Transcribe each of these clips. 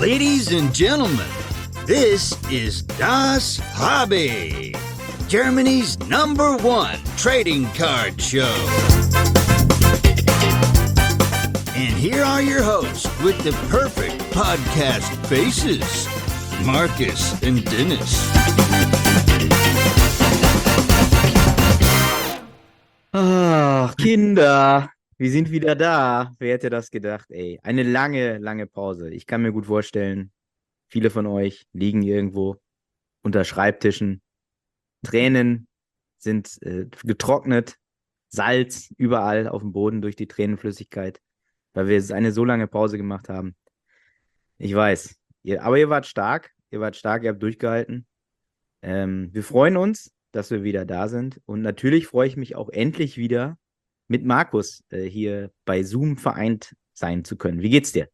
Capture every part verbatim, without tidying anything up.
Ladies and gentlemen, this is Das Hobby, Germany's number one trading card show. And here are your hosts with the perfect podcast faces, Marcus and Dennis. Ach, Kinder, wir sind wieder da. Wer hätte das gedacht, ey? Eine lange, lange Pause. Ich kann mir gut vorstellen, viele von euch liegen irgendwo unter Schreibtischen. Tränen sind äh, getrocknet, Salz überall auf dem Boden durch die Tränenflüssigkeit, weil wir eine so lange Pause gemacht haben. Ich weiß, ihr, aber ihr wart stark, ihr wart stark, ihr habt durchgehalten. Ähm, wir freuen uns, dass wir wieder da sind. Und natürlich freue ich mich auch endlich wieder mit Markus äh, hier bei Zoom vereint sein zu können. Wie geht's dir?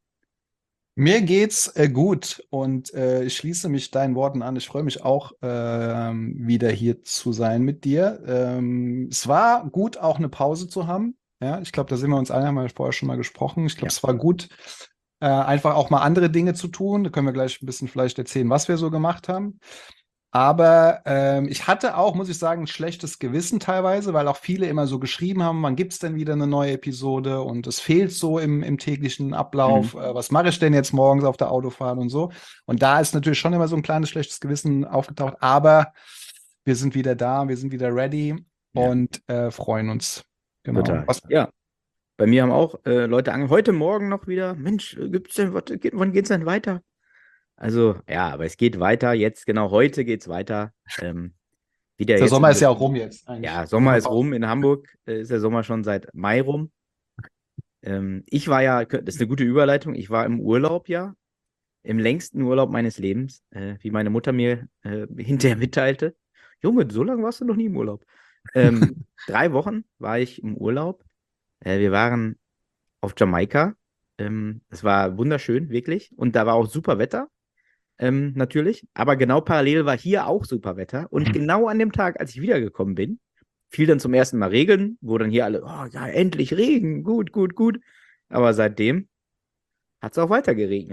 Mir geht's äh, gut und äh, ich schließe mich deinen Worten an. Ich freue mich auch, ähm, wieder hier zu sein mit dir. Ähm, es war gut, auch eine Pause zu haben. Ja, ich glaube, da sind wir uns alle, haben wir vorher schon mal gesprochen. Ich glaube, Ja. es war gut, äh, einfach auch mal andere Dinge zu tun. Da können wir gleich ein bisschen vielleicht erzählen, was wir so gemacht haben. Aber ähm, ich hatte auch, muss ich sagen, ein schlechtes Gewissen teilweise, weil auch viele immer so geschrieben haben, wann gibt's denn wieder eine neue Episode und es fehlt so im, im täglichen Ablauf, äh, was mache ich denn jetzt morgens auf der Autofahrt und so. Und da ist natürlich schon immer so ein kleines schlechtes Gewissen aufgetaucht, aber wir sind wieder da, wir sind wieder ready Ja. und äh, freuen uns. Genau. Total. Was, Ja. Bei mir haben auch äh, Leute ange heute Morgen noch wieder, Mensch, äh, gibt's denn, was, geht, wann geht's denn weiter? Also, ja, aber es geht weiter. Jetzt, genau heute geht's weiter. Ähm, wieder der jetzt Sommer in ist ja der- auch rum jetzt. eigentlich. Ja, Sommer ist rum. In Hamburg äh, ist der Sommer schon seit Mai rum. Ähm, ich war ja, das ist eine gute Überleitung, ich war im Urlaub ja, im längsten Urlaub meines Lebens, äh, wie meine Mutter mir äh, hinterher mitteilte. Junge, so lange warst du noch nie im Urlaub. Ähm, drei Wochen war ich im Urlaub. Äh, wir waren auf Jamaika. Ähm, es war wunderschön, wirklich. Und da war auch super Wetter. Ähm, natürlich, aber genau parallel war hier auch super Wetter. Und genau an dem Tag, als ich wiedergekommen bin, fiel dann zum ersten Mal Regen, wo dann hier alle, oh ja, endlich Regen, gut, gut, gut. Aber seitdem hat es auch weiter geregnet.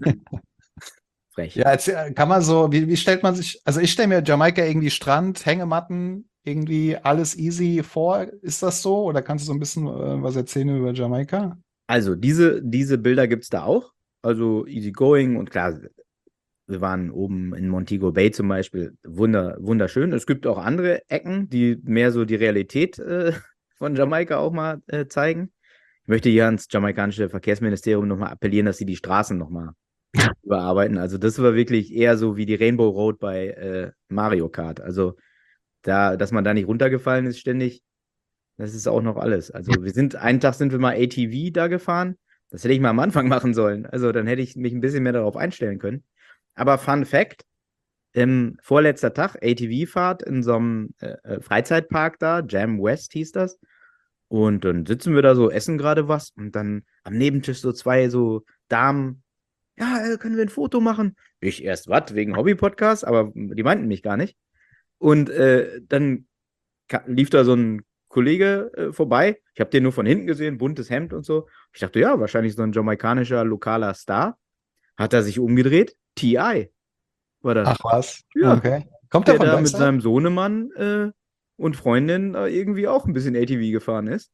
Frech. Ja, jetzt äh, kann man so, wie, wie stellt man sich, also ich stelle mir Jamaika irgendwie Strand, Hängematten, irgendwie alles easy vor. Ist das so? Oder kannst du so ein bisschen äh, was erzählen über Jamaika? Also, diese, diese Bilder gibt es da auch. Also, easy going und klar, wir waren oben in Montego Bay zum Beispiel, wunder, wunderschön. Es gibt auch andere Ecken, die mehr so die Realität äh, von Jamaika auch mal äh, zeigen. Ich möchte hier ans jamaikanische Verkehrsministerium nochmal appellieren, dass sie die Straßen nochmal überarbeiten. Also das war wirklich eher so wie die Rainbow Road bei äh, Mario Kart. Also da, dass man da nicht runtergefallen ist ständig, das ist auch noch alles. Also wir sind, einen Tag sind wir mal A T V da gefahren. Das hätte ich mal am Anfang machen sollen. Also dann hätte ich mich ein bisschen mehr darauf einstellen können. Aber Fun Fact, ähm, vorletzter Tag, A T V-Fahrt in so einem äh, äh, Freizeitpark da, Jam West hieß das. Und dann sitzen wir da so, essen gerade was und dann am Nebentisch so zwei so Damen, ja, äh, können wir ein Foto machen? Ich erst, was, wegen Hobby-Podcast, aber die meinten mich gar nicht. Und äh, dann ka- lief da so ein Kollege äh, vorbei. Ich habe den nur von hinten gesehen, buntes Hemd und so. Ich dachte, ja, wahrscheinlich so ein jamaikanischer lokaler Star. Hat er sich umgedreht? T I war das. Ach was? Ja. Okay. Kommt Der der von da mit Deutschland? seinem Sohnemann äh, und Freundin äh, irgendwie auch ein bisschen A T V gefahren ist.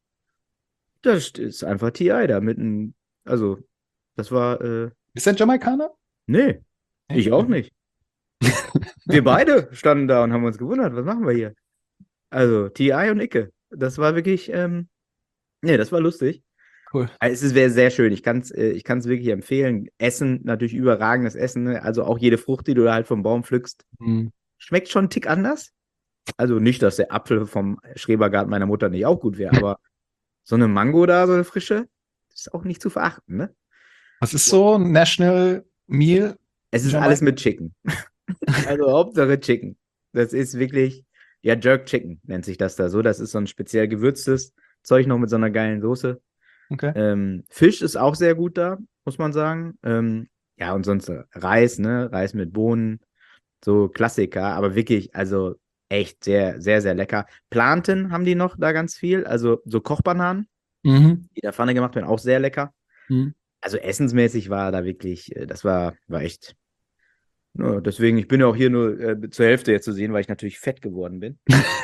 Das ist einfach T I da mitten. Also, das war, äh, Ist der Jamaikaner? nee, ich auch nicht. Wir beide standen da und haben uns gewundert, was machen wir hier? Also, T I und Icke. Das war wirklich, ähm, nee, das war lustig. Cool. Also, es wäre sehr schön. Ich kann es äh, ich kann's wirklich empfehlen. Essen, natürlich überragendes Essen. Ne? Also auch jede Frucht, die du da halt vom Baum pflückst, Hm. schmeckt schon einen Tick anders. Also nicht, dass der Apfel vom Schrebergarten meiner Mutter nicht auch gut wäre, aber so eine Mango da, so eine frische, ist auch nicht zu verachten, ne? Was ist so National Meal? Es ist Jamaika? alles mit Chicken. Also Hauptsache Chicken. Das ist wirklich, ja, Jerk Chicken nennt sich das da so. Das ist so ein speziell gewürztes Zeug noch mit so einer geilen Soße. Okay. Ähm, Fisch ist auch sehr gut da, muss man sagen. Ähm, ja, und sonst Reis, ne? Reis mit Bohnen, so Klassiker, aber wirklich, also echt sehr, sehr, sehr lecker. Planten haben die noch da ganz viel, also so Kochbananen, Mhm. die in der Pfanne gemacht werden, auch sehr lecker. Mhm. Also essensmäßig war da wirklich, äh, das war, war echt. Ja, deswegen, ich bin ja auch hier nur äh, zur Hälfte jetzt zu sehen, weil ich natürlich fett geworden bin.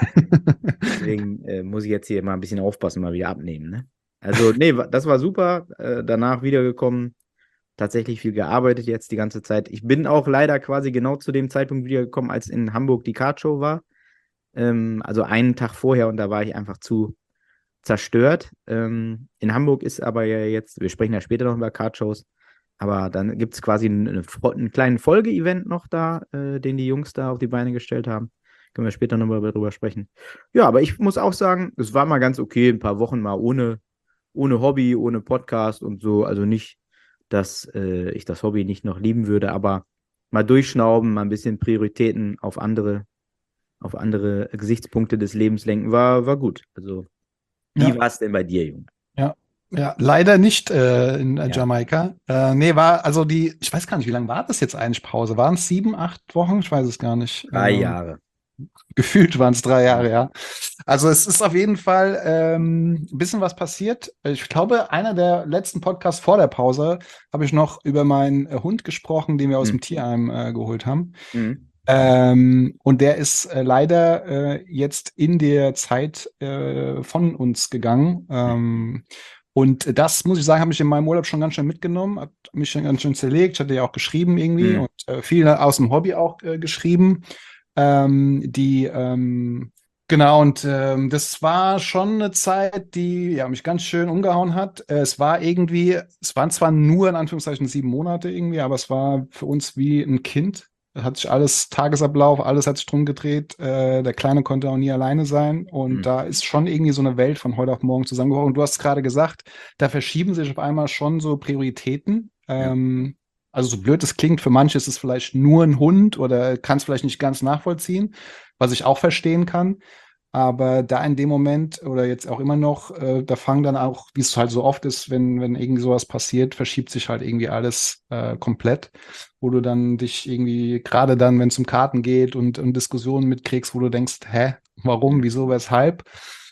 Deswegen äh, muss ich jetzt hier mal ein bisschen aufpassen, mal wieder abnehmen, ne? Also, nee, wa- das war super. Äh, danach wiedergekommen, tatsächlich viel gearbeitet jetzt die ganze Zeit. Ich bin auch leider quasi genau zu dem Zeitpunkt wiedergekommen, als in Hamburg die Kartshow war. Ähm, also einen Tag vorher und da war ich einfach zu zerstört. Ähm, in Hamburg ist aber ja jetzt, wir sprechen ja später noch über Kartshows, aber dann gibt es quasi einen, einen kleinen Folgeevent noch da, äh, den die Jungs da auf die Beine gestellt haben. Können wir später nochmal darüber sprechen. Ja, aber ich muss auch sagen, es war mal ganz okay, ein paar Wochen mal ohne, ohne Hobby, ohne Podcast und so. Also nicht, dass äh, ich das Hobby nicht noch lieben würde, aber mal durchschnauben, mal ein bisschen Prioritäten auf andere, auf andere Gesichtspunkte des Lebens lenken, war, war gut. Also, wie Ja, war es denn bei dir, Junge? ja. Ja, leider nicht äh, in äh, Ja. Jamaika. Äh, nee, war, also die, ich weiß gar nicht, wie lange war das jetzt eigentlich Pause? Waren es sieben, acht Wochen? Ich weiß es gar nicht. Drei Ähm, Jahre. gefühlt waren es drei Ja. Jahre, ja. Also es ist auf jeden Fall ähm, ein bisschen was passiert. Ich glaube, einer der letzten Podcasts vor der Pause habe ich noch über meinen äh, Hund gesprochen, den wir aus Hm. dem Tierheim äh, geholt haben. Mhm. Ähm, und der ist äh, leider äh, jetzt in der Zeit äh, von uns gegangen. Ähm, und das, muss ich sagen, habe ich in meinem Urlaub schon ganz schön mitgenommen, hat mich schon ganz schön zerlegt. Ich hatte ja auch geschrieben irgendwie Mhm. und äh, viel aus dem Hobby auch äh, geschrieben. Ähm, die, ähm, genau, und ähm, das war schon eine Zeit, die ja, mich ganz schön umgehauen hat. Äh, es war irgendwie, es waren zwar nur in Anführungszeichen sieben Monate irgendwie, aber es war für uns wie ein Kind. Da hat sich alles, Tagesablauf, alles hat sich drum gedreht. Äh, der Kleine konnte auch nie alleine sein. Und Mhm. da ist schon irgendwie so eine Welt von heute auf morgen zusammengebrochen. Und du hast gerade gesagt, da verschieben sich auf einmal schon so Prioritäten. Ja. Ähm, also so blöd es klingt, für manche ist es vielleicht nur ein Hund oder kann es vielleicht nicht ganz nachvollziehen, was ich auch verstehen kann. Aber da in dem Moment oder jetzt auch immer noch, äh, da fangen dann auch, wie es halt so oft ist, wenn, wenn irgendwie sowas passiert, verschiebt sich halt irgendwie alles äh, komplett, wo du dann dich irgendwie, gerade dann, wenn es um Karten geht und, und Diskussionen mitkriegst, wo du denkst, hä, warum, Mhm. wieso, weshalb?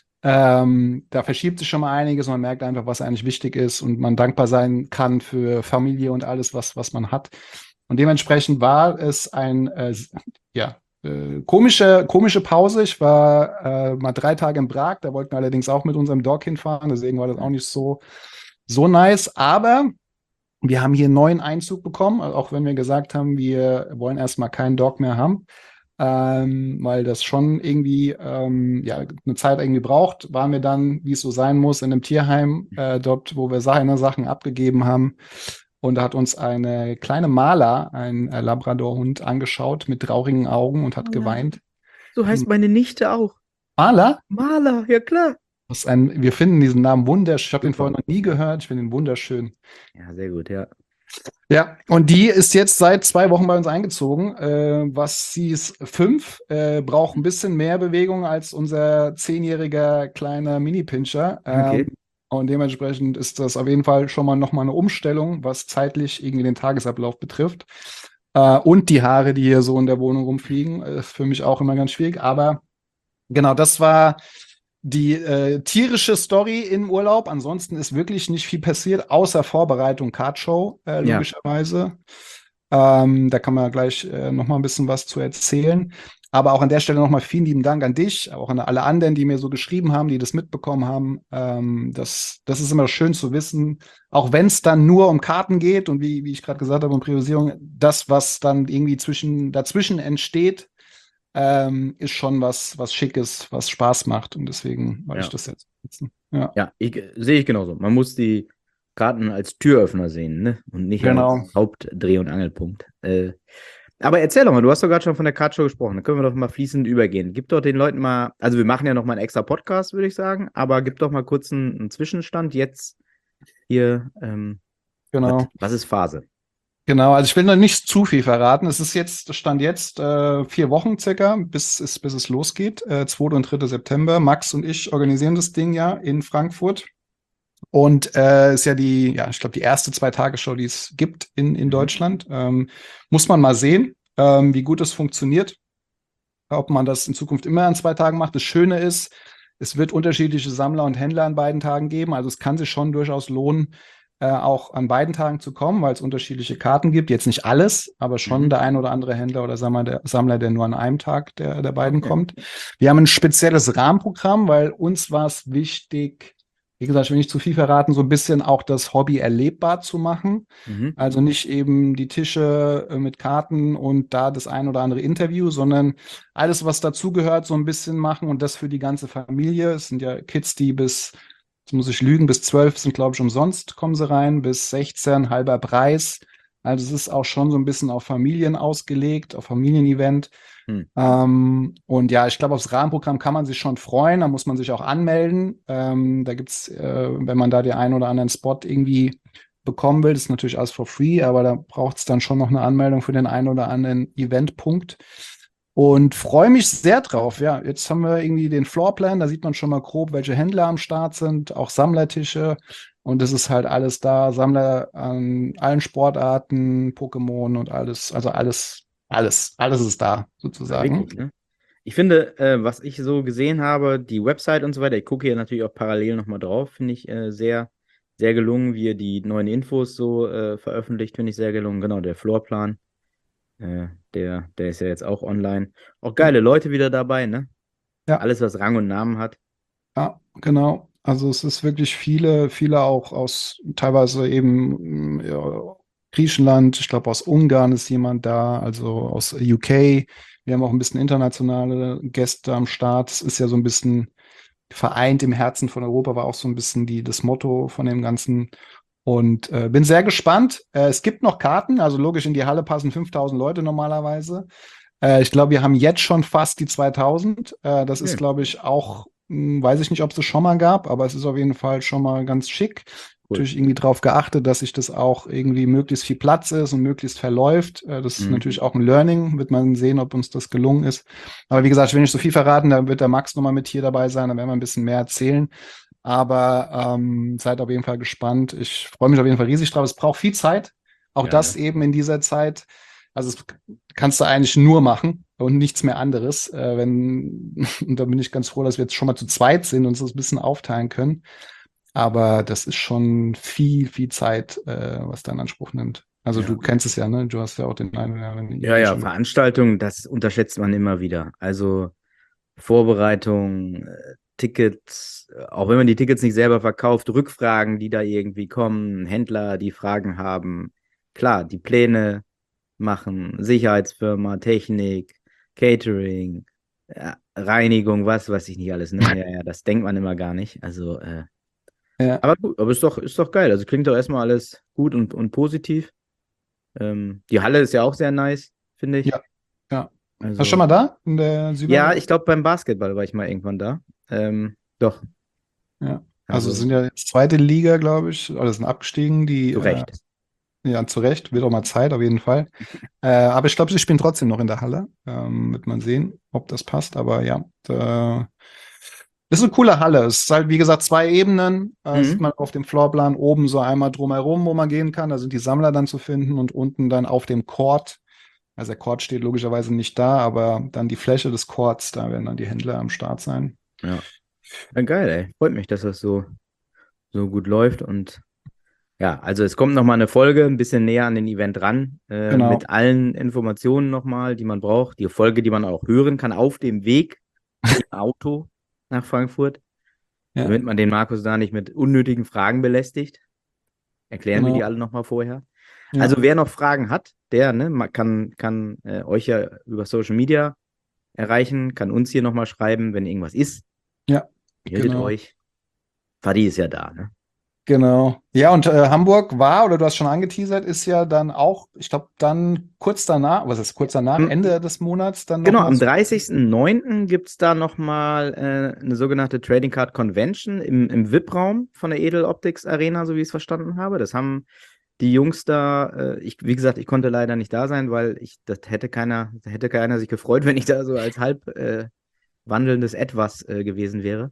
Ähm, da verschiebt sich schon mal einiges und man merkt einfach, was eigentlich wichtig ist und man dankbar sein kann für Familie und alles, was, was man hat. Und dementsprechend war es ein, äh, ja, äh, komische, komische Pause. Ich war äh, mal drei Tage in Prag, da wollten wir allerdings auch mit unserem Dog hinfahren, deswegen war das auch nicht so, so nice. Aber wir haben hier einen neuen Einzug bekommen, also auch wenn wir gesagt haben, wir wollen erstmal keinen Dog mehr haben, ähm, weil das schon irgendwie ähm, ja, eine Zeit irgendwie braucht, waren wir dann, wie es so sein muss, in einem Tierheim, äh, dort, wo wir seine Sachen abgegeben haben. Und da hat uns eine kleine Mala, ein äh, Labrador-Hund, angeschaut mit traurigen Augen und hat Mala. geweint. So heißt meine Nichte auch. Mala? Maler, ja klar. Das ist ein, wir finden diesen Namen wunderschön. Ich habe den Super. vorher noch nie gehört. Ich finde ihn wunderschön. Ja, sehr gut, ja. Ja, und die ist jetzt seit zwei Wochen bei uns eingezogen. Äh, was sie ist fünf, äh, braucht ein bisschen mehr Bewegung als unser zehnjähriger kleiner Mini-Pinscher. Okay. Ähm, und dementsprechend ist das auf jeden Fall schon mal nochmal eine Umstellung, was zeitlich irgendwie den Tagesablauf betrifft. Äh, und die Haare, die hier so in der Wohnung rumfliegen, ist für mich auch immer ganz schwierig. Aber genau, das war die äh, tierische Story im Urlaub. Ansonsten ist wirklich nicht viel passiert, außer Vorbereitung Kartshow, äh, Ja. logischerweise. Ähm, da kann man gleich äh, noch mal ein bisschen was zu erzählen. Aber auch an der Stelle noch mal vielen lieben Dank an dich, auch an alle anderen, die mir so geschrieben haben, die das mitbekommen haben. Ähm, das, das ist immer schön zu wissen, auch wenn es dann nur um Karten geht und wie, wie ich gerade gesagt habe, um Priorisierung, das, was dann irgendwie zwischen, dazwischen entsteht, ähm, ist schon was, was Schickes, was Spaß macht. Und deswegen wollte Ja. ich das jetzt nutzen. Ja, Ja, ich, äh, sehe ich genauso. Man muss die Karten als Türöffner sehen, ne? Und nicht genau. als Hauptdreh- und Angelpunkt. Äh, aber erzähl doch mal, du hast doch gerade schon von der Kartshow gesprochen. Da können wir doch mal fließend übergehen. Gib doch den Leuten mal, also wir machen ja noch mal einen extra Podcast, würde ich sagen, aber gib doch mal kurz einen, einen Zwischenstand jetzt hier. Ähm, Genau. was, was ist Phase? Genau, also ich will noch nicht zu viel verraten. Es ist jetzt, Stand jetzt, äh, vier Wochen circa, bis es, bis es losgeht. Äh, zweiter und dritter September. Max und ich organisieren das Ding ja in Frankfurt. Und äh, ist ja die, ja, ich glaube, die erste Zwei-Tage-Show, die es gibt in, in Mhm. Deutschland. Ähm, muss man mal sehen, ähm, wie gut es funktioniert. Ob man das in Zukunft immer an zwei Tagen macht. Das Schöne ist, es wird unterschiedliche Sammler und Händler an beiden Tagen geben. Also es kann sich schon durchaus lohnen, äh, auch an beiden Tagen zu kommen, weil es unterschiedliche Karten gibt. Jetzt nicht alles, aber schon Mhm. der ein oder andere Händler oder Sammler, der, Sammler, der nur an einem Tag der, der beiden Okay. kommt. Wir haben ein spezielles Rahmenprogramm, weil uns war es wichtig, wie gesagt, ich will nicht zu viel verraten, so ein bisschen auch das Hobby erlebbar zu machen. Mhm. Also nicht eben die Tische äh, mit Karten und da das ein oder andere Interview, sondern alles, was dazugehört, so ein bisschen machen und das für die ganze Familie. Es sind ja Kids, die bis, jetzt muss ich lügen, bis zwölf sind, glaube ich, umsonst kommen sie rein, bis sechzehn halber Preis. Also es ist auch schon so ein bisschen auf Familien ausgelegt, auf Familienevent. Hm. Ähm, und ja, ich glaube, aufs Rahmenprogramm kann man sich schon freuen. Da muss man sich auch anmelden. Ähm, da gibt's, äh, wenn man da den einen oder anderen Spot irgendwie bekommen will, das ist natürlich alles for free, aber da braucht es dann schon noch eine Anmeldung für den einen oder anderen Eventpunkt. Und freue mich sehr drauf. Ja, jetzt haben wir irgendwie den Floorplan, da sieht man schon mal grob, welche Händler am Start sind, auch Sammlertische. Und es ist halt alles da, Sammler an allen Sportarten, Pokémon und alles, also alles, alles, alles ist da, sozusagen. Wirklich, ne? Ich finde, äh, was ich so gesehen habe, die Website und so weiter, ich gucke hier natürlich auch parallel nochmal drauf, finde ich äh, sehr, sehr gelungen, wie ihr die neuen Infos so äh, veröffentlicht, finde ich sehr gelungen. Genau, der Floorplan, äh, der, der ist ja jetzt auch online. Auch geile Leute wieder dabei, ne? Ja. Alles, was Rang und Namen hat. Ja, genau. Also es ist wirklich viele, viele auch aus teilweise eben mm, ja, Griechenland, ich glaube aus Ungarn ist jemand da, also aus U K. Wir haben auch ein bisschen internationale Gäste am Start. Es ist ja so ein bisschen vereint im Herzen von Europa, war auch so ein bisschen die, das Motto von dem Ganzen. Und äh, bin sehr gespannt. Äh, es gibt noch Karten, also logisch in die Halle passen fünftausend Leute normalerweise. Äh, ich glaube, wir haben jetzt schon fast die zweitausend. Äh, das ist, Okay. glaube ich, auch, hm, weiß ich nicht, ob es es schon mal gab, aber es ist auf jeden Fall schon mal ganz schick. Cool. Natürlich irgendwie darauf geachtet, dass sich das auch irgendwie möglichst viel Platz ist und möglichst verläuft. Äh, das ist Mhm. natürlich auch ein Learning, wird man sehen, ob uns das gelungen ist. Aber wie gesagt, ich will nicht so viel verraten, da wird der Max nochmal mit hier dabei sein, da werden wir ein bisschen mehr erzählen. Aber ähm, seid auf jeden Fall gespannt. Ich freue mich auf jeden Fall riesig drauf. Es braucht viel Zeit. Auch Ja, das ja. eben in dieser Zeit. Also es kannst du eigentlich nur machen und nichts mehr anderes. Äh, wenn, und da bin ich ganz froh, dass wir jetzt schon mal zu zweit sind und uns das ein bisschen aufteilen können. Aber das ist schon viel, viel Zeit, äh, was da in Anspruch nimmt. Also Ja. du kennst es ja, ne? Du hast ja auch den einen oder anderen Ja, ja, schon- Veranstaltungen, das unterschätzt man immer wieder. Also Vorbereitung, äh, Tickets, äh, auch wenn man die Tickets nicht selber verkauft, Rückfragen, die da irgendwie kommen, Händler, die Fragen haben. Klar, die Pläne machen, Sicherheitsfirma, Technik, Catering, ja, Reinigung, was weiß ich nicht alles, ne? Ja, ja, das denkt man immer gar nicht. Also, äh, Ja, aber gut, aber ist doch, ist doch geil. Also klingt doch erstmal alles gut und, und positiv. Ähm, die Halle ist ja auch sehr nice, finde ich. ja, ja. Warst du Also, schon mal da in der Süd? ja, ich glaube, beim Basketball war ich mal irgendwann da. Ähm, doch, Ja. Also also sind ja jetzt zweite Liga, glaube ich, oder sind abgestiegen, die zu äh, Recht. ja, zu Recht, wird auch mal Zeit, auf jeden Fall. Äh, aber ich glaube, sie spielen trotzdem noch in der Halle. Ähm, wird man sehen, ob das passt. Aber ja, da ist eine coole Halle. Es ist halt, wie gesagt, zwei Ebenen. Äh, sieht Mhm. man auf dem Floorplan oben so einmal drumherum, wo man gehen kann. Da sind die Sammler dann zu finden und unten dann auf dem Court. Also der Court steht logischerweise nicht da, aber dann die Fläche des Courts, da werden dann die Händler am Start sein. Ja. Ja, geil, ey. Freut mich, dass das so, so gut läuft. Und ja, also es kommt nochmal eine Folge, ein bisschen näher an den Event ran, äh, Genau. mit allen Informationen nochmal, die man braucht. Die Folge, die man auch hören kann auf dem Weg im Auto nach Frankfurt, Ja, damit man den Markus da nicht mit unnötigen Fragen belästigt. Erklären wir die genau. alle nochmal vorher. Ja, Also wer noch Fragen hat, der ne, man kann, kann äh, euch ja über Social Media erreichen, kann uns hier nochmal schreiben, wenn irgendwas ist. ja, Meldet genau. euch. Fadi ist ja da, ne? Genau. Ja, und äh, Hamburg war, oder du hast schon angeteasert, ist ja dann auch, ich glaube, dann kurz danach, was ist kurz danach, Am- Ende des Monats dann Genau, nochmal am so. dreißigsten neunten gibt es da nochmal äh, eine sogenannte Trading Card Convention im, im V I P-Raum von der Edel Optics Arena, so wie ich es verstanden habe. Das haben die Jungs da, äh, ich, wie gesagt, ich konnte leider nicht da sein, weil ich, das hätte keiner, da hätte keiner sich gefreut, wenn ich da so als halb äh, wandelndes Etwas äh, gewesen wäre.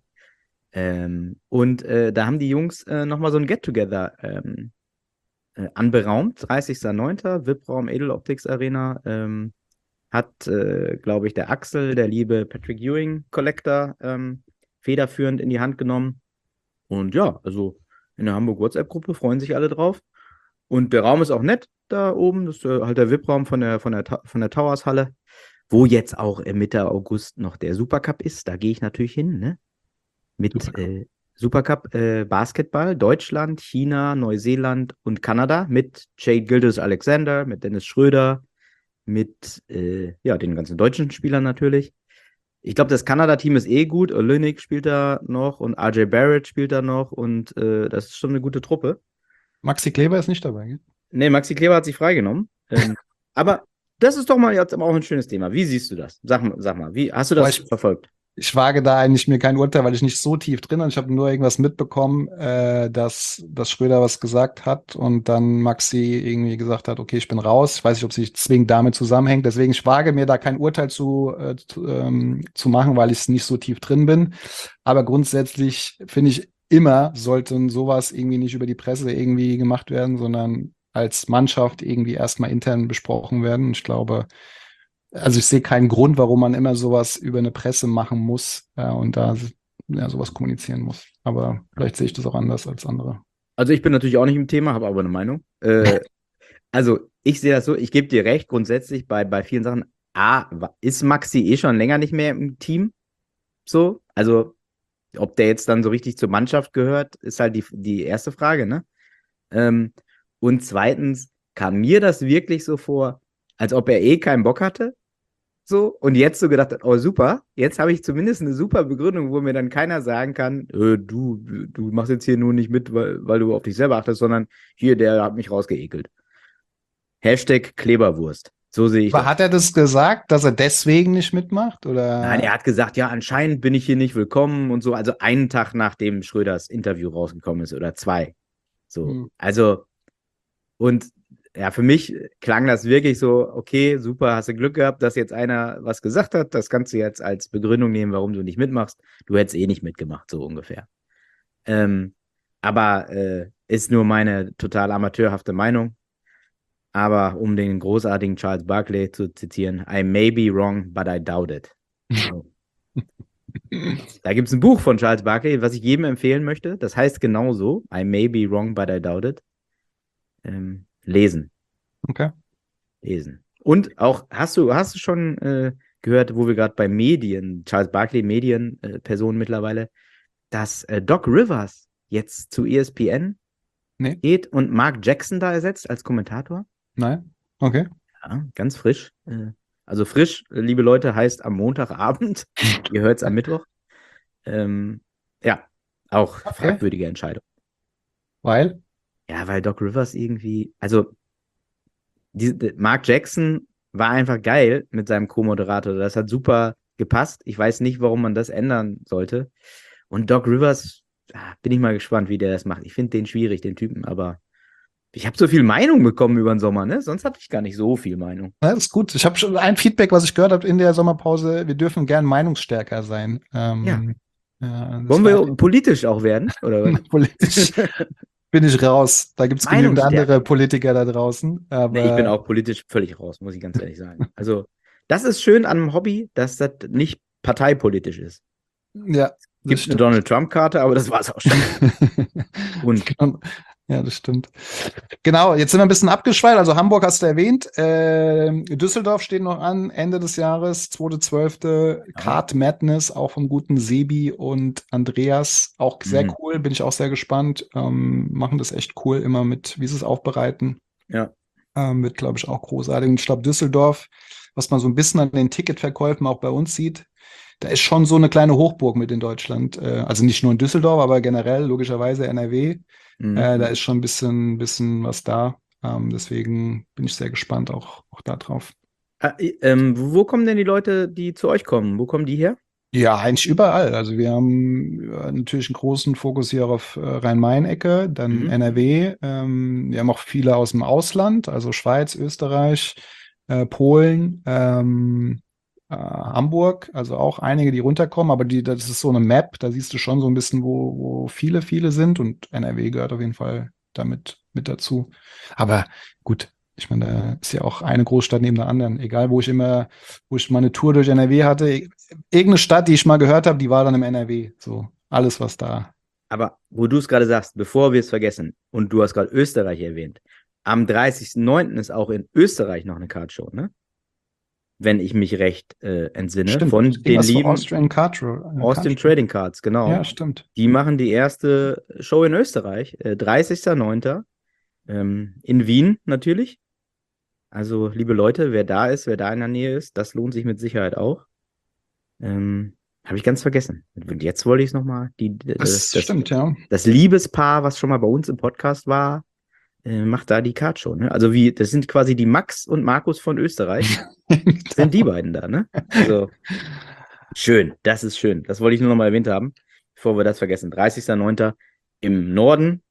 Ähm, und äh, da haben die Jungs äh, nochmal so ein Get-Together ähm, äh, anberaumt. dreißigsten neunten V I P-Raum Edel Optics Arena. Ähm, hat, äh, glaube ich, der Axel, der liebe Patrick Ewing Collector, ähm, federführend in die Hand genommen. Und ja, also in der Hamburg-WhatsApp-Gruppe, freuen sich alle drauf. Und der Raum ist auch nett da oben. Das ist äh, halt der V I P-Raum von der, von der, Ta- von der Towers-Halle, wo jetzt auch äh, Mitte August noch der Supercup ist. Da gehe ich natürlich hin, ne? Mit Supercup. äh, Supercup äh, Basketball, Deutschland, China, Neuseeland und Kanada mit Jade Gilgeous-Alexander, mit Dennis Schröder, mit äh, ja, den ganzen deutschen Spielern natürlich. Ich glaube, das Kanada-Team ist eh gut. Olynyk spielt da noch und R J Barrett spielt da noch und äh, das ist schon eine gute Truppe. Maxi Kleber ist nicht dabei, gell? Nee, Maxi Kleber hat sich freigenommen. Ähm, aber das ist doch mal jetzt auch ein schönes Thema. Wie siehst du das? Sag, mal- sag mal, wie hast du das Boah, ich- verfolgt? Ich wage da eigentlich mir kein Urteil, weil ich nicht so tief drin bin. Ich habe nur irgendwas mitbekommen, äh, dass, dass Schröder was gesagt hat und dann Maxi irgendwie gesagt hat, okay, ich bin raus. Ich weiß nicht, ob sich zwingend damit zusammenhängt. Deswegen, ich wage mir da kein Urteil zu, äh, zu, ähm, zu machen, weil ich nicht so tief drin bin. Aber grundsätzlich finde ich immer, sollte sowas irgendwie nicht über die Presse irgendwie gemacht werden, sondern als Mannschaft irgendwie erstmal intern besprochen werden. Ich glaube, also ich sehe keinen Grund, warum man immer sowas über eine Presse machen muss äh, und da ja, sowas kommunizieren muss. Aber vielleicht sehe ich das auch anders als andere. Also ich bin natürlich auch nicht im Thema, habe aber eine Meinung. Äh, also ich sehe das so, ich gebe dir recht, grundsätzlich bei, bei vielen Sachen. A, wa- ist Maxi eh schon länger nicht mehr im Team? So, also ob der jetzt dann so richtig zur Mannschaft gehört, ist halt die, die erste Frage, ne? Ähm, und zweitens kam mir das wirklich so vor, als ob er eh keinen Bock hatte. So, und jetzt so gedacht hat, oh super, jetzt habe ich zumindest eine super Begründung, wo mir dann keiner sagen kann, äh, du, du machst jetzt hier nur nicht mit, weil, weil du auf dich selber achtest, sondern hier, der hat mich rausgeekelt. Hashtag Kleberwurst. So sehe ich Aber das. hat er das gesagt, dass er deswegen nicht mitmacht? Oder? Nein, er hat gesagt, ja, anscheinend bin ich hier nicht willkommen und so. Also einen Tag nachdem Schröders Interview rausgekommen ist oder zwei. So, Hm. also, und ja, für mich klang das wirklich so, okay, super, hast du Glück gehabt, dass jetzt einer was gesagt hat. Das kannst du jetzt als Begründung nehmen, warum du nicht mitmachst. Du hättest eh nicht mitgemacht, so ungefähr. Ähm, aber äh, ist nur meine total amateurhafte Meinung. Aber um den großartigen Charles Barkley zu zitieren, I may be wrong, but I doubt it. So. Da gibt es ein Buch von Charles Barkley, was ich jedem empfehlen möchte. Das heißt genauso, I may be wrong, but I doubt it. Ähm, lesen. Okay. Lesen. Und auch, hast du, hast du schon äh, gehört, wo wir gerade bei Medien, Charles Barkley, Medienperson äh, Person mittlerweile, dass äh, Doc Rivers jetzt zu E S P N Nee. geht und Mark Jackson da ersetzt als Kommentator? Nein? Okay. Ja, ganz frisch. Äh, also frisch, äh, liebe Leute, heißt am Montagabend. Ihr hört es am Mittwoch. Ähm, ja, auch Okay. fragwürdige Entscheidung. Weil? Ja, weil Doc Rivers irgendwie, also die, die, Mark Jackson war einfach geil mit seinem Co-Moderator. Das hat super gepasst. Ich weiß nicht, warum man das ändern sollte. Und Doc Rivers, ah, bin ich mal gespannt, wie der das macht. Ich finde den schwierig, den Typen, aber ich habe so viel Meinung bekommen über den Sommer, ne? Sonst hatte ich gar nicht so viel Meinung. Ja, das ist gut. Ich habe schon ein Feedback, was ich gehört habe in der Sommerpause. Wir dürfen gern meinungsstärker sein. Ähm, Ja. ja, das Wollen war- wir politisch auch werden? Oder was? politisch bin ich raus. Da gibt es genügend Meinungsstärke. andere Politiker da draußen. Aber Nee, ich bin auch politisch völlig raus, muss ich ganz ehrlich sagen. Also, das ist schön an einem Hobby, dass das nicht parteipolitisch ist. ja, das Gibt eine stimmt. Donald Trump-Karte, aber das war es auch schon. Und Ja, das stimmt. Genau, jetzt sind wir ein bisschen abgeschweift. Also Hamburg hast du erwähnt. Ähm, Düsseldorf steht noch an, Ende des Jahres, zweiter zwölfter Kart Madness, auch vom guten Sebi und Andreas. Auch sehr Mhm. cool, bin ich auch sehr gespannt. Ähm, machen das echt cool, immer mit, wie sie es aufbereiten. ja, Ähm, wird, glaube ich, auch großartig. Und ich glaube, Düsseldorf, was man so ein bisschen an den Ticketverkäufen auch bei uns sieht, da ist schon so eine kleine Hochburg mit in Deutschland. Äh, also nicht nur in Düsseldorf, aber generell, logischerweise N R W. mhm. Äh, da ist schon ein bisschen, bisschen was da. Ähm, deswegen bin ich sehr gespannt auch, auch da drauf. Ah, i- ähm, wo wo kommen denn die Leute, die zu euch kommen? Wo kommen die her? Ja, eigentlich überall. Also wir haben äh, natürlich einen großen Fokus hier auf äh, Rhein-Main-Ecke, dann Mhm. N R W. Ähm, wir haben auch viele aus dem Ausland, also Schweiz, Österreich, äh, Polen, ähm, äh, Hamburg, also auch einige, die runterkommen, aber die, das ist so eine Map, da siehst du schon so ein bisschen, wo, wo viele, viele sind und N R W gehört auf jeden Fall damit mit dazu. Aber gut, ich meine, da ist ja auch eine Großstadt neben der anderen. Egal, wo ich immer, wo ich meine Tour durch N R W hatte, irgendeine Stadt, die ich mal gehört habe, die war dann im N R W. So, alles, was da Aber wo du es gerade sagst, bevor wir es vergessen, und du hast gerade Österreich erwähnt, am dreißigsten neunten ist auch in Österreich noch eine Kartshow, ne? Wenn ich mich recht äh, entsinne, Stimmt. von den Irgendwas für lieben Austrian Card Ro- äh, Austin Card Show. Trading Cards, genau. Ja, stimmt. Die machen die erste Show in Österreich, äh, dreißigsten neunten Ähm, in Wien natürlich. Also, liebe Leute, wer da ist, wer da in der Nähe ist, das lohnt sich mit Sicherheit auch. Ähm, Habe ich ganz vergessen. Und jetzt wollte ich es nochmal. Das, Das, das, stimmt, ja. das Liebespaar, was schon mal bei uns im Podcast war, äh, macht da die Cardshow. Ne? Also, wie, das sind quasi die Max und Markus von Österreich. Sind die beiden da, ne? Also, schön, das ist schön. Das wollte ich nur noch mal erwähnt haben, bevor wir das vergessen. dreißigsten neunten im Norden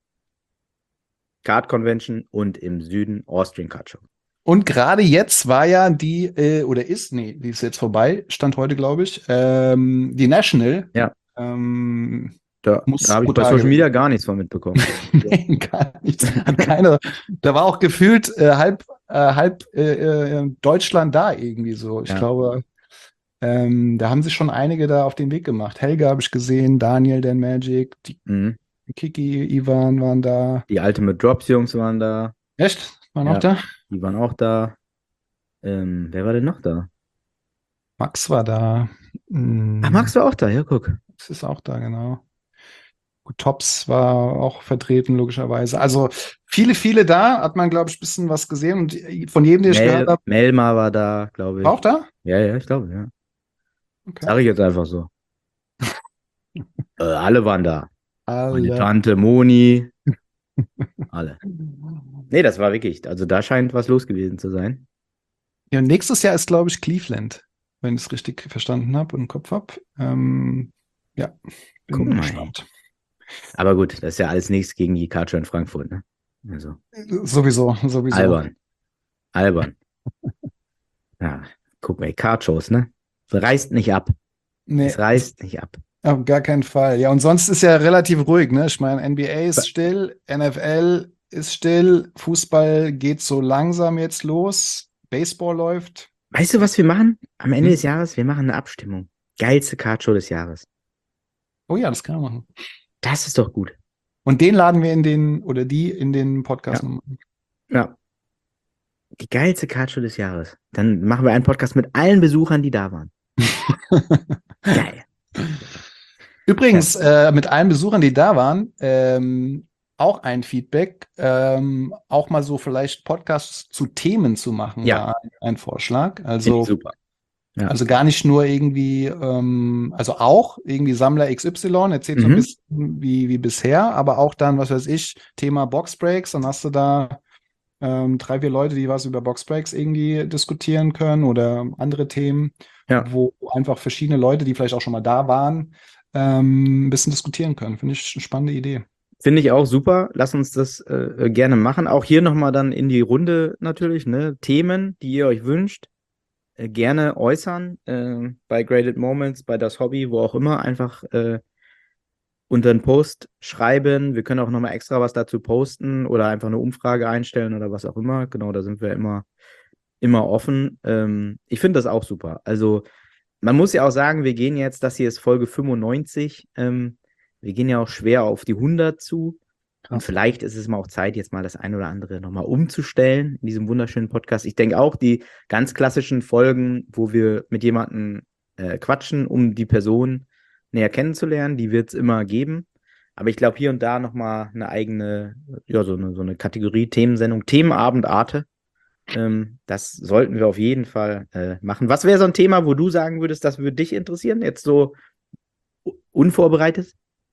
Card Convention und im Süden Austrian Card Show. Und gerade jetzt war ja die, äh, oder ist, nee, die ist jetzt vorbei, stand heute, glaube ich, ähm, die National. Ja. Ähm, Da, Muss da habe ich bei brutal Social gewesen. Media gar nichts von mitbekommen. nee, gar nichts. Hat keiner. Da war auch gefühlt äh, halb, äh, halb äh, äh, Deutschland da irgendwie so. Ich Ja. glaube, ähm, da haben sich schon einige da auf den Weg gemacht. Helga habe ich gesehen, Daniel, Dan Magic, die Mhm. Kiki, Ivan waren da. Die Ultimate Drops Jungs waren da. Echt? Waren Ja. auch da? Die waren auch da. Ähm, wer war denn noch da? Max war da. Hm, Ach, Max war auch da, ja, guck. Max ist auch da, genau. Gut, Tops war auch vertreten, logischerweise. Also viele, viele da, hat man, glaube ich, ein bisschen was gesehen. Und von jedem, den ich gehört Mel, habe, Melma war da, glaube ich. war auch da? Ja, ja, ich glaube, ja. Okay. Sag ich jetzt einfach so. äh, alle waren da. Meine Alle. Tante, Moni. Alle. Nee, das war wirklich, also da scheint was los gewesen zu sein. Ja, und nächstes Jahr ist, glaube ich, Cleveland, wenn ich es richtig verstanden habe und im Kopf habe. Ähm, ja, bin Guck mal. gespannt. Aber gut, das ist ja alles nichts gegen die Kartshow in Frankfurt, ne? Also, Sowieso, sowieso. albern. Albern. Ja, guck mal, Kartshows, ne? Es reißt nicht ab. Nee, Es reißt nicht ab. auf gar keinen Fall. Ja, und sonst ist ja relativ ruhig, ne? Ich meine, N B A ist still, N F L ist still, Fußball geht so langsam jetzt los, Baseball läuft. Weißt du, was wir machen? Am Ende Hm? des Jahres, wir machen eine Abstimmung. Geilste Kartshow des Jahres. Oh ja, das kann man machen. Das ist doch gut. Und den laden wir in den, oder die in den Podcast Ja. nochmal. Ja. Die geilste Kartshow des Jahres. Dann machen wir einen Podcast mit allen Besuchern, die da waren. Geil. Übrigens, äh, mit allen Besuchern, die da waren, ähm, auch ein Feedback, ähm, auch mal so vielleicht Podcasts zu Themen zu machen, Ja. war ein, ein Vorschlag. Finde Also, ich super. Ja. also gar nicht nur irgendwie, ähm, also auch irgendwie Sammler X Y, erzählt so ein Mhm. bisschen wie, wie bisher, aber auch dann, was weiß ich, Thema Boxbreaks, dann hast du da ähm, drei, vier Leute, die was über Boxbreaks irgendwie diskutieren können oder andere Themen, Ja. wo einfach verschiedene Leute, die vielleicht auch schon mal da waren, ähm, ein bisschen diskutieren können. Finde ich eine spannende Idee. Finde ich auch super. Lass uns das äh, gerne machen. Auch hier nochmal dann in die Runde natürlich, ne? Themen, die ihr euch wünscht, äh, gerne äußern. Äh, bei Graded Moments, bei Das Hobby, wo auch immer, einfach äh, unter einen Post schreiben. Wir können auch nochmal extra was dazu posten oder einfach eine Umfrage einstellen oder was auch immer. Genau, da sind wir immer, immer offen. Ähm, ich finde das auch super. Also, man muss ja auch sagen, wir gehen jetzt, das hier ist Folge fünfundneunzig. Ähm, wir gehen ja auch schwer auf die hundert zu. Und Krass. vielleicht ist es mal auch Zeit, jetzt mal das ein oder andere nochmal umzustellen in diesem wunderschönen Podcast. Ich denke auch, die ganz klassischen Folgen, wo wir mit jemandem äh, quatschen, um die Person näher kennenzulernen, die wird es immer geben. Aber ich glaube, hier und da nochmal eine eigene, ja, so eine, so eine Kategorie, Themensendung, Themenabend Arte. Ähm, das sollten wir auf jeden Fall äh, machen. Was wäre so ein Thema, wo du sagen würdest, das würde dich interessieren, jetzt so u- unvorbereitet?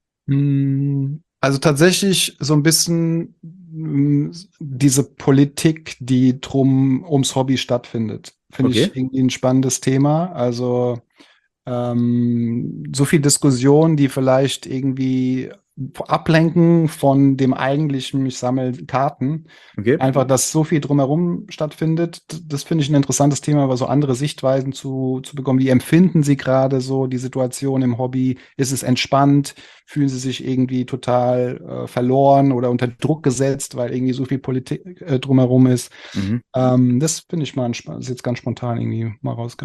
Hm, Also tatsächlich so ein bisschen hm, diese Politik, die drum ums Hobby stattfindet, finde Okay. ich irgendwie ein spannendes Thema. Also ähm, so viel Diskussion, die vielleicht irgendwie ablenken von dem eigentlichen, ich sammle Karten. Okay. Einfach, dass so viel drumherum stattfindet, d- das finde ich ein interessantes Thema, aber so andere Sichtweisen zu, zu bekommen. Wie empfinden Sie gerade so die Situation im Hobby? Ist es entspannt? Fühlen Sie sich irgendwie total äh, verloren oder unter Druck gesetzt, weil irgendwie so viel Politik äh, drumherum ist? Mhm. Ähm, das finde ich mal, ein spa- ist jetzt ganz spontan irgendwie mal rausgehauen.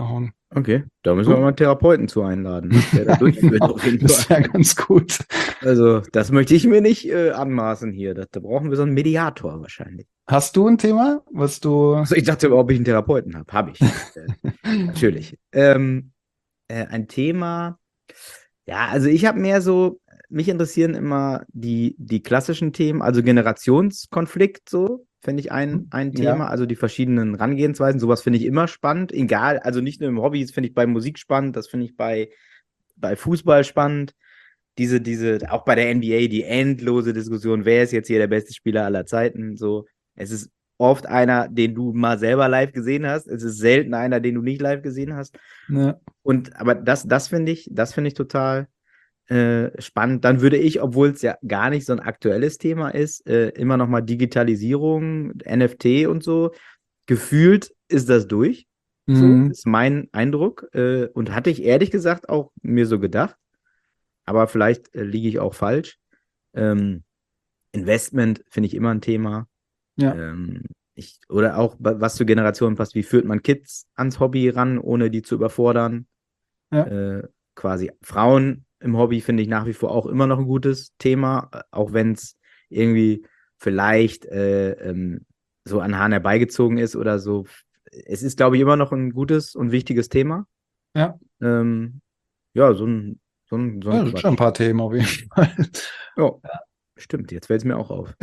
Okay, da müssen wir mal einen Therapeuten zu einladen, der da durchführt auf jeden Das Fall. wäre ganz gut. Also, das möchte ich mir nicht äh, anmaßen hier. Das, da brauchen wir so einen Mediator wahrscheinlich. Hast du ein Thema, was du. Also, ich dachte, ob ich einen Therapeuten habe. Habe ich. Äh, natürlich. Ähm, äh, ein Thema. Ja, also ich habe mehr so, mich interessieren immer die, die klassischen Themen, also Generationskonflikt so, finde ich ein, ein Ja. Thema, also die verschiedenen Herangehensweisen, sowas finde ich immer spannend, egal, also nicht nur im Hobby, das finde ich bei Musik spannend, das finde ich bei, bei Fußball spannend, diese, diese, auch bei der N B A, die endlose Diskussion, wer ist jetzt hier der beste Spieler aller Zeiten, so, es ist oft einer, den du mal selber live gesehen hast, es ist selten einer, den du nicht live gesehen hast. Ja. Und aber das, das finde ich, das finde ich total äh, spannend. Dann würde ich, obwohl es ja gar nicht so ein aktuelles Thema ist, äh, immer noch mal Digitalisierung, N F T und so. Gefühlt ist das durch. So Mhm. ist mein Eindruck. Äh, und hatte ich ehrlich gesagt auch mir so gedacht. Aber vielleicht äh, liege ich auch falsch. Ähm, Investment finde ich immer ein Thema. Ja. Ähm, ich, oder auch, was zur Generation passt, wie führt man Kids ans Hobby ran, ohne die zu überfordern? Ja. Äh, quasi Frauen im Hobby finde ich nach wie vor auch immer noch ein gutes Thema, auch wenn es irgendwie vielleicht äh, ähm, so an Haaren herbeigezogen ist oder so. Es ist, glaube ich, immer noch ein gutes und wichtiges Thema. Ja. Ähm, ja, so ein, so ein, so ein Ja, das sind schon ein Quatsch. paar Themen auf jeden Fall. Ja, stimmt, jetzt fällt es mir auch auf.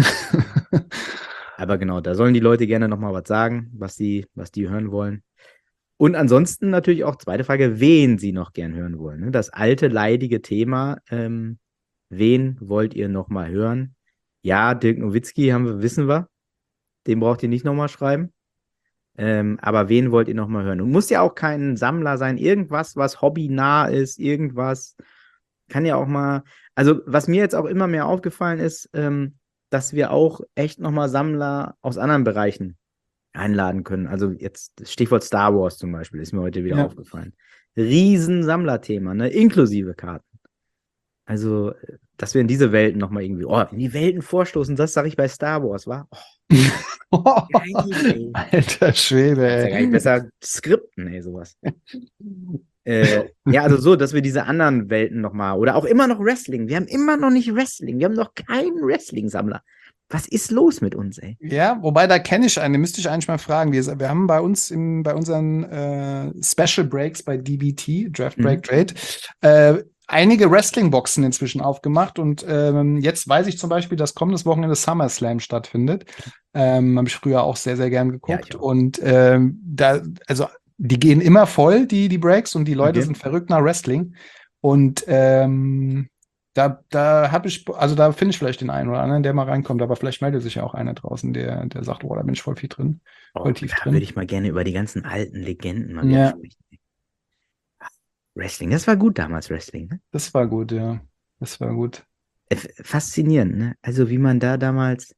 Aber genau, da sollen die Leute gerne nochmal was sagen, was sie, was die hören wollen. Und ansonsten natürlich auch zweite Frage, wen sie noch gern hören wollen. Ne? Das alte, leidige Thema, ähm, wen wollt ihr nochmal hören? Ja, Dirk Nowitzki haben wir, wissen wir. Den braucht ihr nicht nochmal schreiben. Ähm, aber wen wollt ihr nochmal hören? Und muss ja auch kein Sammler sein. Irgendwas, was hobbynah ist, irgendwas. Kann ja auch mal, also was mir jetzt auch immer mehr aufgefallen ist, ähm, dass wir auch echt nochmal Sammler aus anderen Bereichen einladen können. Also jetzt Stichwort Star Wars zum Beispiel, ist mir heute wieder Ja. aufgefallen. Riesen Sammlerthema, ne? Inklusive Karten. Also, dass wir in diese Welten nochmal irgendwie, oh, in die Welten vorstoßen, das sage ich bei Star Wars, wa? Oh, geil, ey. Alter Schwede, Kannst ja gar nicht ey. besser skripten, ey, sowas. äh, ja, also so, dass wir diese anderen Welten nochmal, oder auch immer noch Wrestling. Wir haben immer noch nicht Wrestling. Wir haben noch keinen Wrestling-Sammler. Was ist los mit uns, ey? Ja, wobei da kenne ich einen, den müsste ich eigentlich mal fragen. Wir, wir haben bei uns im, bei unseren äh, Special Breaks bei D B T, Draft Break Mhm. Trade, äh, einige Wrestling-Boxen inzwischen aufgemacht. Und ähm, jetzt weiß ich zum Beispiel, dass kommendes Wochenende SummerSlam stattfindet. Ähm, habe ich früher auch sehr, sehr gern geguckt. Ja, ich auch. Und ähm, da, also die gehen immer voll, die, die Breaks, und die Leute Okay. sind verrückt nach Wrestling. Und ähm, Da, da habe ich, also da finde ich vielleicht den einen oder anderen, der mal reinkommt, aber vielleicht meldet sich ja auch einer draußen, der, der sagt, oh, da bin ich voll viel drin, Oh, voll tief da drin. würde ich mal gerne über die ganzen alten Legenden mal wieder Ja, sprechen. Wrestling, das war gut damals, Wrestling, ne? das war gut, ja. Das war gut. Äh, Faszinierend, ne? Also wie man da damals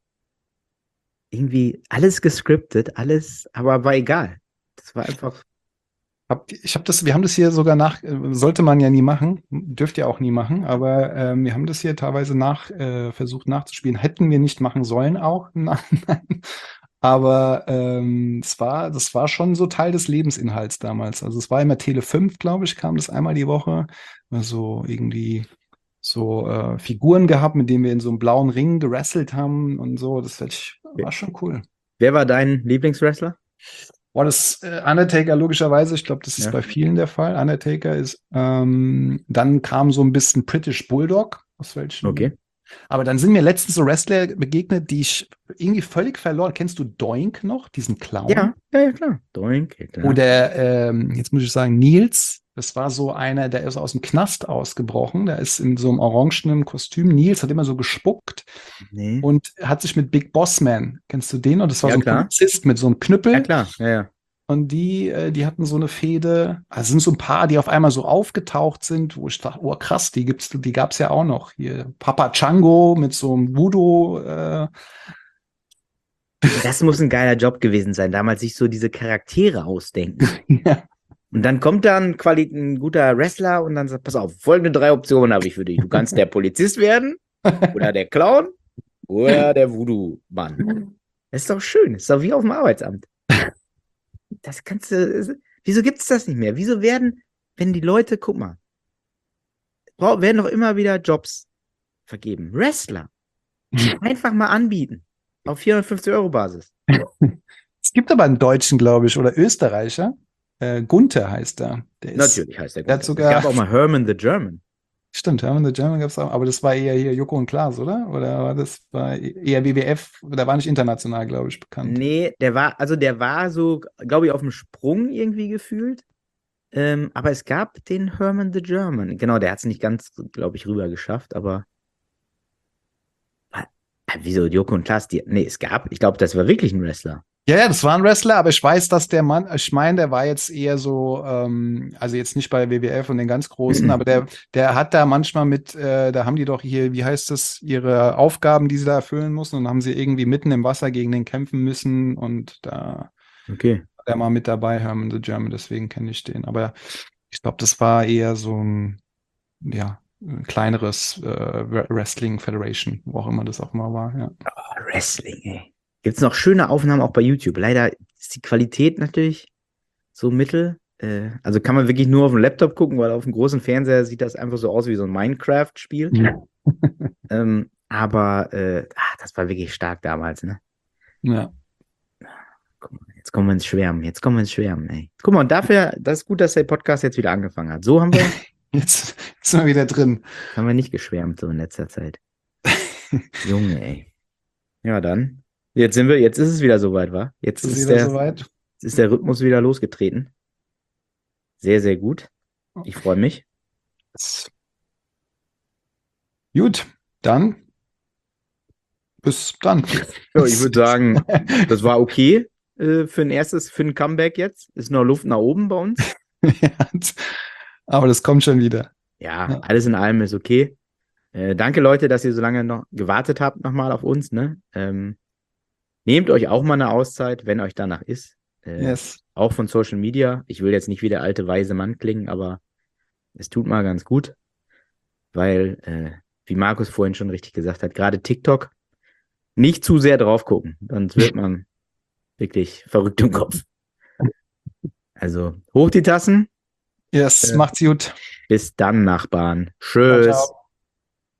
irgendwie alles gescriptet, alles, aber war egal. Das war einfach, Hab, ich habe das, wir haben das hier sogar nach, äh, sollte man ja nie machen, dürft ihr auch nie machen, aber ähm, wir haben das hier teilweise nach, äh, versucht nachzuspielen. Hätten wir nicht machen sollen auch im Nachhinein. Aber ähm, es war, das war schon so Teil des Lebensinhalts damals. Also es war immer Tele fünf, glaube ich, kam das einmal die Woche. Also irgendwie so äh, Figuren gehabt, mit denen wir in so einem blauen Ring gewrestelt haben und so. Das war schon cool. wer war dein Lieblingswrestler? Boah, das äh, Undertaker logischerweise, ich glaube, das ist Ja. bei vielen der Fall. Undertaker ist, ähm, dann kam so ein bisschen British Bulldog, aus welchen. Okay. Aber dann sind mir letztens so Wrestler begegnet, die ich irgendwie völlig verloren. Kennst du Doink noch, diesen Clown? Ja, ja, ja, klar. Doink. Ja, klar. Oder ähm, jetzt muss ich sagen, Nils, das war so einer, der ist aus dem Knast ausgebrochen, der ist in so einem orangenen Kostüm. Nils hat immer so gespuckt Nee. und hat sich mit Big Boss Man, kennst du den? Und das war Ja, so ein klar. Polizist mit so einem Knüppel. Ja, klar. Ja, ja. Und die, äh, die hatten so eine Fehde. Also sind so ein paar, die auf einmal so aufgetaucht sind, wo ich dachte, oh krass, die gibt's, die gab's ja auch noch. Hier Papa Django mit so einem Voodoo. Äh. Das muss ein geiler Job gewesen sein, damals sich so diese Charaktere ausdenken. Ja. Und dann kommt dann Quali ein guter Wrestler und dann sagt, pass auf, folgende drei Optionen habe ich für dich. Du kannst der Polizist werden oder der Clown oder der Voodoo-Mann. Das ist doch schön. Das ist doch wie auf dem Arbeitsamt. Das kannst du, Wieso gibt es das nicht mehr? Wieso werden, wenn die Leute, guck mal, brau- werden doch immer wieder Jobs vergeben. Wrestler. Einfach mal anbieten. Auf vierhundertfünfzig Euro Basis. Es gibt aber einen Deutschen, glaube ich, oder Österreicher. Äh, Gunther heißt er. Der ist, Natürlich heißt der der hat gut. sogar- Es gab auch mal Herman the German. Stimmt, Herman the German gab es auch, aber das war eher hier Joko und Klaas, oder? Oder war das war eher W W F? Der war nicht international, glaube ich, bekannt. Nee, der war, also der war so, glaube ich, auf dem Sprung irgendwie gefühlt. Ähm, aber es gab den Herman the German. Genau, der hat es nicht ganz, glaube ich, rüber geschafft, aber. Ah, wieso Joko und Klaas? Die, nee, es gab, ich glaube, das war wirklich ein Wrestler. Ja, ja, das war ein Wrestler, aber ich weiß, dass der Mann, ich meine, der war jetzt eher so, ähm, also jetzt nicht bei W W F und den ganz Großen, Mhm. aber der, der hat da manchmal mit, äh, da haben die doch hier, wie heißt das, ihre Aufgaben, die sie da erfüllen mussten, und haben sie irgendwie mitten im Wasser gegen den kämpfen müssen, und da Okay. war der mal mit dabei, Herman the German, deswegen kenne ich den. Aber ich glaube, das war eher so ein, ja, ein kleineres äh, Wrestling Federation, wo auch immer das auch mal war, ja. Oh, Wrestling, ey. Gibt es noch schöne Aufnahmen auch bei YouTube? Leider ist die Qualität natürlich so mittel. Äh, also kann man wirklich nur auf dem Laptop gucken, weil auf dem großen Fernseher sieht das einfach so aus wie so ein Minecraft-Spiel. Ähm, aber äh, ah, das war wirklich stark damals, ne? Ja. Guck mal, jetzt kommen wir ins Schwärmen. Jetzt kommen wir ins Schwärmen, ey. Guck mal, und dafür, das ist gut, dass der Podcast jetzt wieder angefangen hat. So haben wir, Jetzt, jetzt sind wir wieder drin. haben wir nicht geschwärmt so in letzter Zeit. Junge, ey. Ja, dann. Jetzt sind wir, jetzt ist es wieder soweit, wa? Jetzt Ist ist wieder der, soweit? jetzt ist der Rhythmus wieder losgetreten. Sehr, sehr gut. Ich freue mich. Gut, dann bis dann. Ja, ich würde sagen, das war okay äh, für ein erstes, für ein Comeback jetzt. Ist noch Luft nach oben bei uns. Ja, aber das kommt schon wieder. Ja, Ja. alles in allem ist okay. Äh, danke, Leute, dass ihr so lange noch gewartet habt nochmal auf uns. Ne? Ähm, nehmt euch auch mal eine Auszeit, wenn euch danach ist. Äh, Yes. Auch von Social Media. Ich will jetzt nicht wie der alte weise Mann klingen, aber es tut mal ganz gut, weil, äh, wie Markus vorhin schon richtig gesagt hat, gerade TikTok nicht zu sehr drauf gucken, sonst wird man wirklich verrückt im Kopf. Also hoch die Tassen, Yes, Äh, macht's gut. bis dann, Nachbarn. Ciao, Tschüss. ciao.